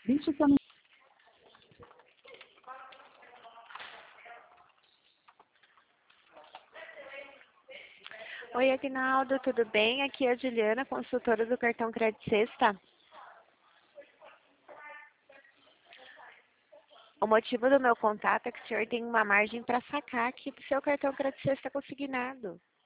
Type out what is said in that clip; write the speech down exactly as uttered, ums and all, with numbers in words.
Vixe, que eu não... Oi, Aguinaldo, tudo bem? Aqui é a Juliana, consultora do cartão Crédito Sexta. O motivo do meu contato é que o senhor tem uma margem para sacar aqui do seu cartão Crédito Sexta consignado.